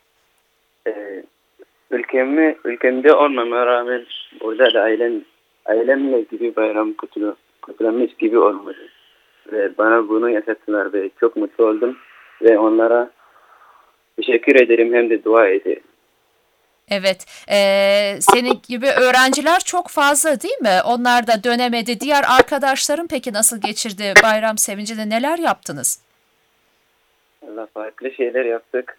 Speaker 10: Ee, ülkemi, ülkemde olmama rağmen burada da ailem, ailemle gibi bayram kutlu, kutlamış gibi olmuş. Ve bana bunu yaşattılar ve çok mutlu oldum. Ve onlara teşekkür ederim hem de dua ederim.
Speaker 2: Evet, e, senin gibi öğrenciler çok fazla değil mi? Onlar da dönemedi. Diğer arkadaşların peki nasıl geçirdi bayram sevincini? Neler yaptınız?
Speaker 10: Allah farklı şeyler yaptık.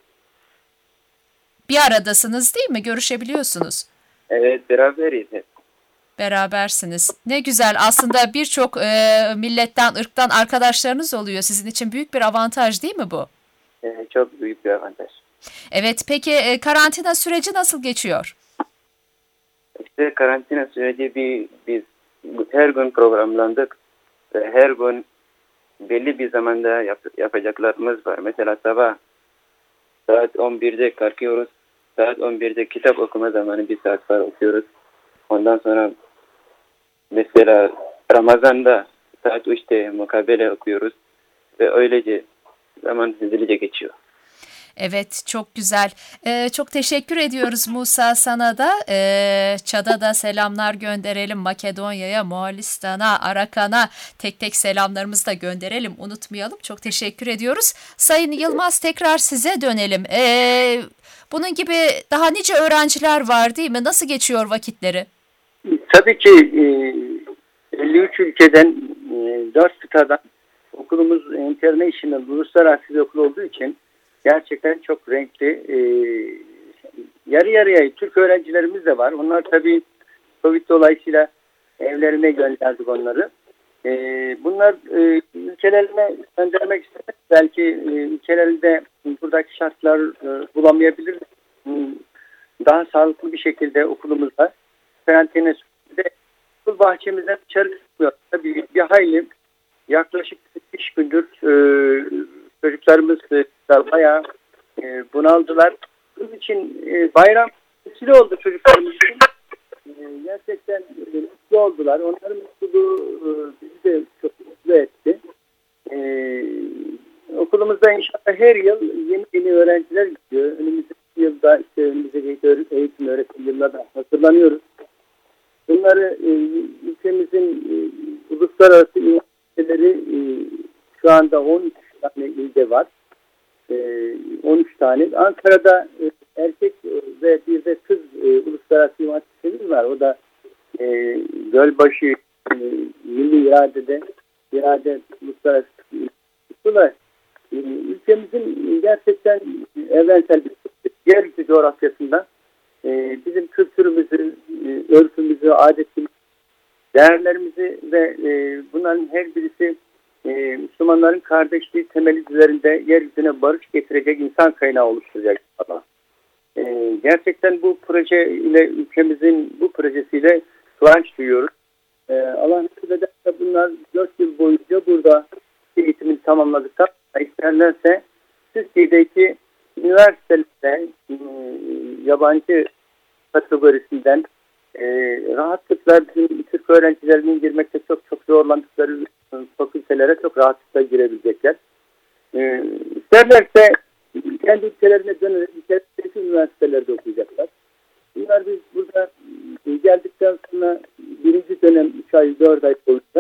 Speaker 2: Bir aradasınız değil mi? Görüşebiliyorsunuz.
Speaker 10: Evet, beraberiz hep.
Speaker 2: Berabersiniz. Ne güzel. Aslında birçok e, milletten, ırktan arkadaşlarınız oluyor. Sizin için büyük bir avantaj değil mi bu?
Speaker 10: Ee, çok büyük bir avantaj.
Speaker 2: Evet, peki e, karantina süreci nasıl geçiyor?
Speaker 10: İşte karantina süreci bir, biz her gün programlandık. Ve her gün belli bir zamanda yap, yapacaklarımız var. Mesela sabah saat on birde kalkıyoruz. Saat on birde kitap okuma zamanı bir saat var okuyoruz. Ondan sonra mesela Ramazan'da saat üçte mukabele okuyoruz. Ve öylece zaman hızlıca geçiyor.
Speaker 2: Evet, çok güzel. Ee, çok teşekkür ediyoruz Musa sana da. Ee, Çad'a da selamlar gönderelim. Makedonya'ya, Moğolistan'a, Arakan'a tek tek selamlarımızı da gönderelim. Unutmayalım. Çok teşekkür ediyoruz. Sayın Yılmaz, tekrar size dönelim. Ee, bunun gibi daha nice öğrenciler var değil mi? Nasıl geçiyor vakitleri?
Speaker 6: Tabii ki elli üç ülkeden, dört kıtadan okulumuz international, uluslararası bir okul olduğu için gerçekten çok renkli. Ee, yarı yarıya Türk öğrencilerimiz de var. Onlar tabii Covid dolayısıyla evlerine gönderdik onları. Ee, bunlar e, ülkelerine göndermek istemek. Belki e, ülkelerinde buradaki şartlar e, bulamayabilir. Daha sağlıklı bir şekilde okulumuzda karantina sürecinde okul bahçemizden dışarı çıkmıyor. Tabii bir hayli yaklaşık beş gündür e, çocuklarımız da bayağı e, bunaldılar. Bunun için e, bayram vesile oldu çocuklarımız için. E, gerçekten e, mutlu oldular. Onların mutluluğu e, bizi de çok mutlu etti. E, okulumuzda inşallah her yıl yeni yeni öğrenciler gidiyor. Önümüzdeki yılda işte önümüzdeki eğitim öğretim yılına da hazırlanıyoruz. Bunları e, ülkemizin e, uluslararası üniversiteleri e, şu anda on üç tane ilde var. E, on üç tane. Ankara'da e, erkek ve bir de kız e, uluslararası üniversitemiz var. O da e, Gölbaşı e, Milli İrade'de İrade Uluslararası Üniversitesi. E, ülkemizin gerçekten evrensel bir yeryüzü coğrafyasında e, bizim kültürümüzü, e, örfümüzü, adetimizi, değerlerimizi ve e, bunların her birisi e, Müslümanların kardeşliği temeli üzerinde yeryüzüne barış getirecek insan kaynağı oluşturacak. E, gerçekten bu proje ile ülkemizin bu projesiyle kıvanç duyuyoruz. E, Allah nasip ederse bunlar dört yıl boyunca burada eğitimini tamamladıktan sonra isterlerse Türkiye'deki üniversitelerde e, yabancı kategorisinden e, rahatlıkla bizim Türk öğrencilerinin girmekte çok çok zorlandıkları fakültelere çok rahatlıkla girebilecekler. E, isterlerse kendi ülkelerine dönerek ülkedeki üniversitelerde okuyacaklar. Bunlar biz burada geldikten sonra birinci dönem üç ay dört ay boyunca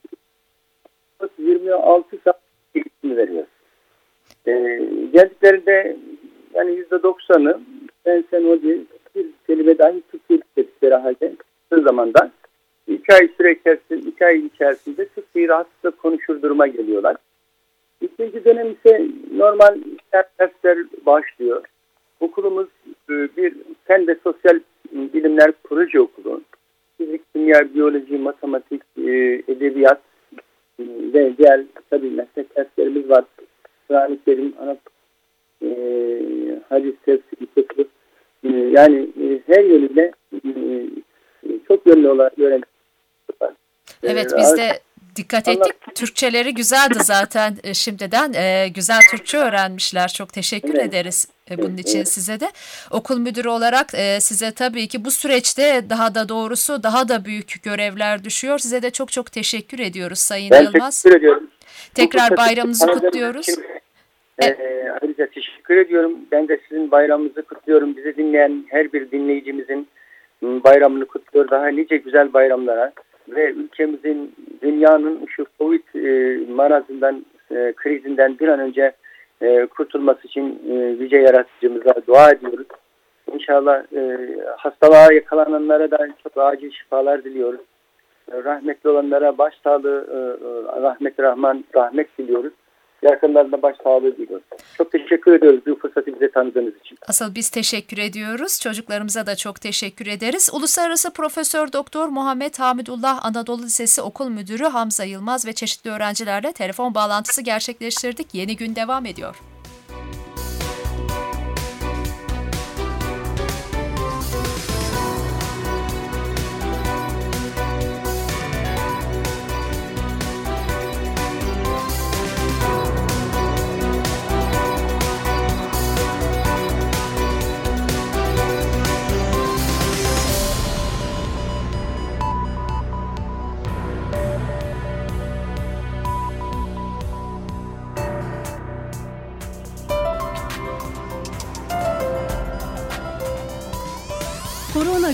Speaker 6: yirmi altı saat eğitim veriyoruz. E, geldiklerinde yani yüzde doksanı ben sen o değil bir kelime dahi Türkçe dedikleri halde kısa zamanda iki ay süre içerisinde, iki ay içerisinde Türkçeyi rahatlıkla konuşur duruma geliyorlar. İkinci dönem ise normal dersler başlıyor. Okulumuz bir fen ve sosyal bilimler proje okulu. Fizik, kimya, biyoloji, matematik, edebiyat ve diğer tabii meslek derslerimiz var. Kur'an-ı Kerim, Anadolu, e, hadis, tefsir, fıkıh, e, yani e, her yönüyle e, çok yönlü olan öğrenciler var.
Speaker 2: Evet, biz de dikkat ettik. Allah... Türkçeleri güzeldi zaten şimdiden. E, güzel Türkçe öğrenmişler. Çok teşekkür evet. ederiz e, bunun için evet. size de. Okul müdürü olarak e, size tabii ki bu süreçte daha da doğrusu daha da büyük görevler düşüyor. Size de çok çok teşekkür ediyoruz Sayın
Speaker 6: ben
Speaker 2: Yılmaz.
Speaker 6: Teşekkür ediyorum.
Speaker 2: Tekrar bayramınızı kutluyoruz.
Speaker 6: Için, e, ayrıca teşekkür ediyorum. Ben de sizin bayramınızı kutluyorum. Bizi dinleyen her bir dinleyicimizin bayramını kutluyor. Daha nice güzel bayramlara ve ülkemizin, dünyanın şu Covid e, marazından, e, krizinden bir an önce e, kurtulması için e, yüce yaratıcımıza dua ediyoruz. İnşallah e, hastalığa yakalananlara da çok acil şifalar diliyoruz. E, rahmetli olanlara başsağlığı, e, rahmet rahman, rahmet diliyoruz. Yakınlarına başsağlığı diliyoruz. Çok teşekkür ediyoruz bu fırsatı bize tanıdığınız için.
Speaker 2: Asıl biz teşekkür ediyoruz. Çocuklarımıza da çok teşekkür ederiz. Uluslararası Profesör Doktor Muhammed Hamidullah Anadolu Lisesi Okul Müdürü Hamza Yılmaz ve çeşitli öğrencilerle telefon bağlantısı gerçekleştirdik. Yeni gün devam ediyor.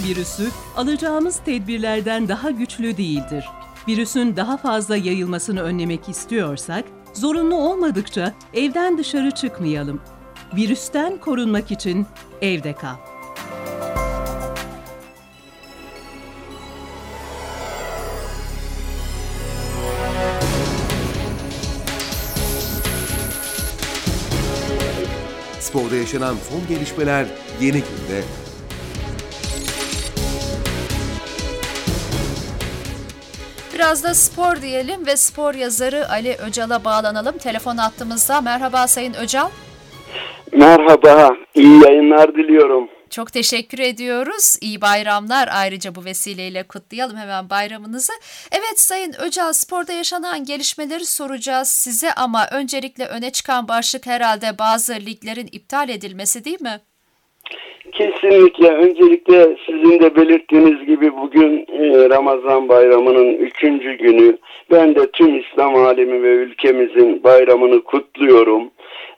Speaker 11: virüsü alacağımız tedbirlerden daha güçlü değildir. Virüsün daha fazla yayılmasını önlemek istiyorsak, zorunlu olmadıkça evden dışarı çıkmayalım. Virüsten korunmak için evde kal.
Speaker 1: Sporda yaşanan son gelişmeler Yeni Gün'de.
Speaker 2: Biraz da spor diyelim ve spor yazarı Ali Öcal'a bağlanalım. Telefon attığımızda. Merhaba Sayın Öcal.
Speaker 12: Merhaba, iyi yayınlar diliyorum.
Speaker 2: Çok teşekkür ediyoruz. İyi bayramlar. Ayrıca bu vesileyle kutlayalım hemen bayramınızı. Evet Sayın Öcal, sporda yaşanan gelişmeleri soracağız size ama öncelikle öne çıkan başlık herhalde bazı liglerin iptal edilmesi, değil mi?
Speaker 12: Kesinlikle. Öncelikle sizin de belirttiğiniz gibi bugün e, Ramazan bayramının üçüncü günü. Ben de tüm İslam alemi ve ülkemizin bayramını kutluyorum.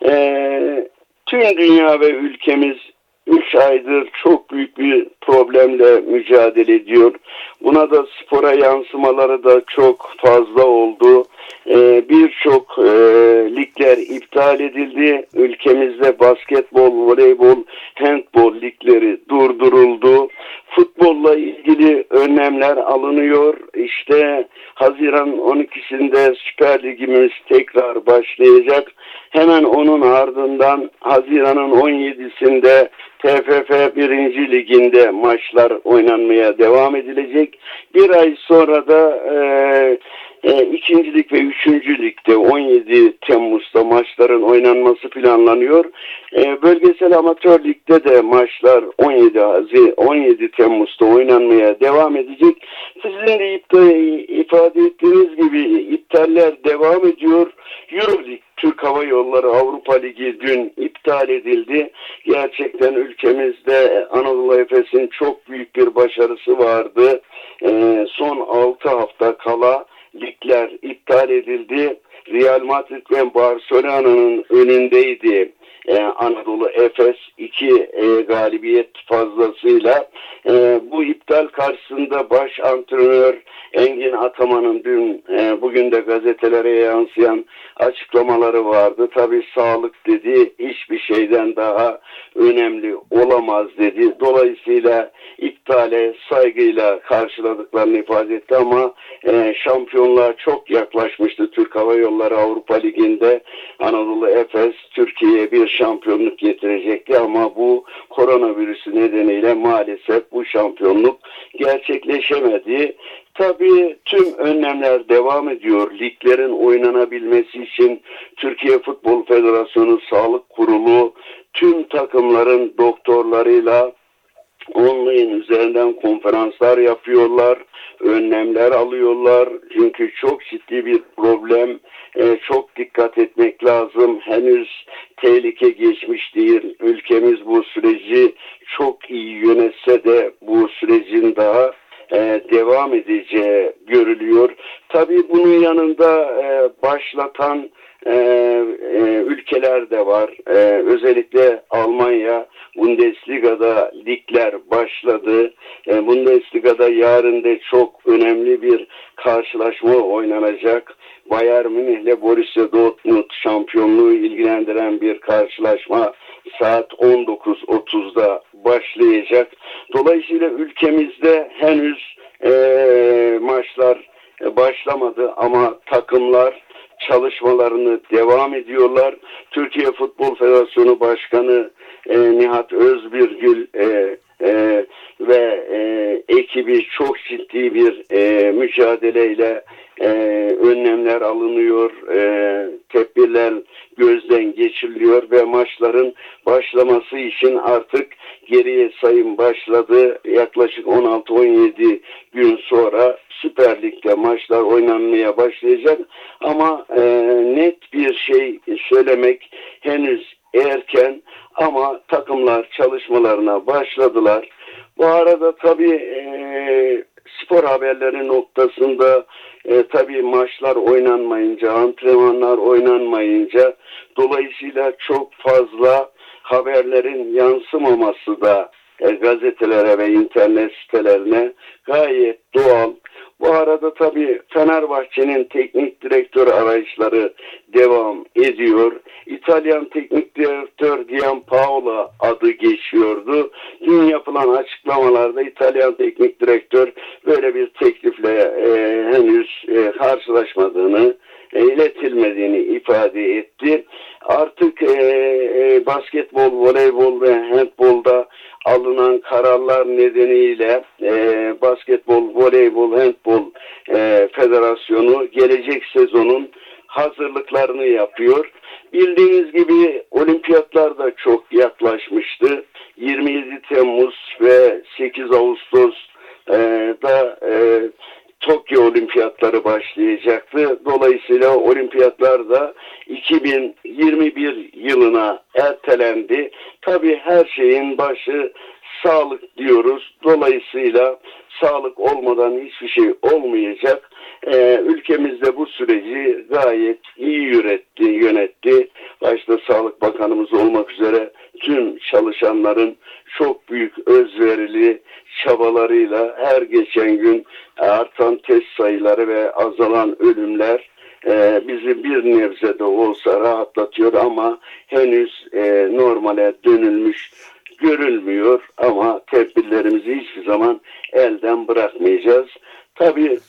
Speaker 12: E, tüm dünya ve ülkemiz üç aydır çok büyük bir problemle mücadele ediyor. Buna da spora yansımaları da çok fazla oldu. Ee, Birçok e, ligler iptal edildi. Ülkemizde basketbol, voleybol, handbol ligleri durduruldu. Futbolla ilgili önlemler alınıyor. İşte Haziran on ikisinde Süper Ligimiz tekrar başlayacak. Hemen onun ardından Haziran'ın on yedisinde T F F birinci Liginde maçlar oynanmaya devam edilecek. Bir ay sonra da e, e, ikinci Lig ve üçüncü Ligde on yedi Temmuz'da maçların oynanması planlanıyor. E, bölgesel amatör ligde de maçlar on yedi Temmuz'da oynanmaya devam edecek. Sizin de ifade ettiğiniz gibi iptaller devam ediyor. Euroleague, Türk Hava Yolları Avrupa Ligi dün iptal edildi. Gerçekten ülkemizde Anadolu Efes'in çok büyük bir başarısı vardı. Ee, son altı hafta kala ligler iptal edildi. Real Madrid ve Barcelona'nın önündeydi Ee, Anadolu Efes iki e, galibiyet fazlasıyla. E, bu iptal karşısında baş antrenör Engin Ataman'ın dün e, bugün de gazetelere yansıyan açıklamaları vardı. Tabii sağlık dedi, hiçbir şeyden daha önemli olamaz dedi. Dolayısıyla iptale saygıyla karşıladıklarını ifade etti ama e, şampiyonluğa çok yaklaşmıştı Türk Hava Yolları Avrupa Ligi'nde. Anadolu Efes Türkiye'ye bir şampiyonluk getirecekti ama bu koronavirüsü nedeniyle maalesef bu şampiyonluk gerçekleşemedi. Tabii tüm önlemler devam ediyor. Liglerin oynanabilmesi için Türkiye Futbol Federasyonu Sağlık Kurulu tüm takımların doktorlarıyla online üzerinden konferanslar yapıyorlar, önlemler alıyorlar. Çünkü çok ciddi bir problem, ee, çok dikkat etmek lazım. Henüz tehlike geçmiş değil. Ülkemiz bu süreci çok iyi yönetse de bu sürecin daha e, devam edeceği görülüyor. Tabii bunun yanında e, başlatan e, e, ülkeler de var. E, özellikle Almanya Bundesliga'da ligler başladı. E, Bundesliga'da yarın da çok önemli bir karşılaşma oynanacak. Bayern Münih ile Borussia Dortmund şampiyonluğu ilgilendiren bir karşılaşma saat on dokuz otuzda başlayacak. Dolayısıyla ülkemizde henüz e, maçlar başlamadı ama takımlar çalışmalarını devam ediyorlar. Türkiye Futbol Federasyonu Başkanı e, Nihat Özbirgül e, e, ve e, ekibi çok ciddi bir e, mücadeleyle e, önlemler alınıyor, e, tedbirler gözden geçiriliyor ve maçların başlaması için artık geriye sayım başladı. Yaklaşık on altı on yedi gün sonra Süper Lig'de maçlar oynanmaya başlayacak ama e, net bir şey söylemek henüz erken ama takımlar çalışmalarına başladılar. Bu arada tabii e, spor haberleri noktasında e, tabii maçlar oynanmayınca, antrenmanlar oynanmayınca dolayısıyla çok fazla haberlerin yansımaması da e, gazetelere ve internet sitelerine gayet doğal. Bu arada tabii Fenerbahçe'nin teknik direktör arayışları devam ediyor. İtalyan teknik direktör Gianpaolo adı geçiyordu. Dün yapılan açıklamalarda İtalyan teknik direktör böyle bir teklifle e, henüz e, karşılaşmadığını, e, iletilmediğini ifade etti. Artık e, e, basketbol, voleybol ve handbolda alınan kararlar nedeniyle e, basketbol, voleybol, handbol e, federasyonu gelecek sezonun hazırlıklarını yapıyor. Bildiğiniz gibi olimpiyatlar da çok yaklaşmıştı. yirmi yedi Temmuz ve sekiz Ağustos e, da e, Tokyo olimpiyatları başlayacaktı. Dolayısıyla olimpiyatlar da iki bin yirmi bir yılına ertelendi. Tabii her şeyin başı sağlık diyoruz. Dolayısıyla sağlık olmadan hiçbir şey olmayacak. Ee, ülkemizde bu süreci gayet iyi yönetti, yönetti. Başta Sağlık Bakanımız olmak üzere tüm çalışanların çok büyük özverili çabalarıyla her geçen gün artan test sayıları ve azalan ölümler e, bizi bir nebze de olsa rahatlatıyor ama henüz e, normale dönülmüş görülmüyor ama tedbirlerimizi hiçbir zaman elden bırakmayacağız. Tabii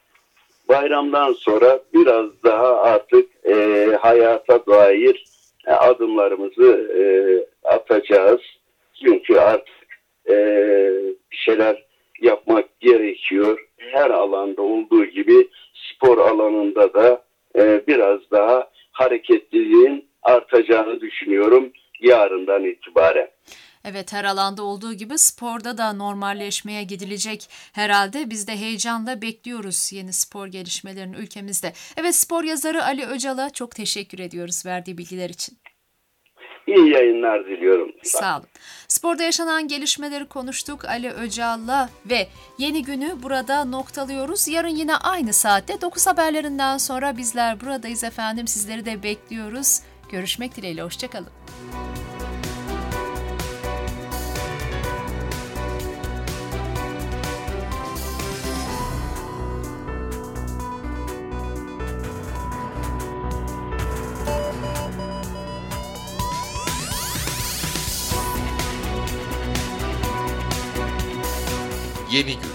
Speaker 12: bayramdan sonra biraz daha artık e, hayata dair e, adımlarımızı e, atacağız. Çünkü artık e, bir şeyler yapmak gerekiyor. Her alanda olduğu gibi spor alanında da e, biraz daha hareketliliğin artacağını düşünüyorum yarından itibaren.
Speaker 2: Evet, her alanda olduğu gibi sporda da normalleşmeye gidilecek herhalde. Biz de heyecanla bekliyoruz yeni spor gelişmelerini ülkemizde. Evet, spor yazarı Ali Öcal'a çok teşekkür ediyoruz verdiği bilgiler için.
Speaker 12: İyi yayınlar diliyorum.
Speaker 2: Sağ olun. Sporda yaşanan gelişmeleri konuştuk Ali Öcal'la ve yeni günü burada noktalıyoruz. Yarın yine aynı saatte dokuz haberlerinden sonra bizler buradayız efendim. Sizleri de bekliyoruz. Görüşmek dileğiyle, hoşçakalın.
Speaker 1: Yeni gün.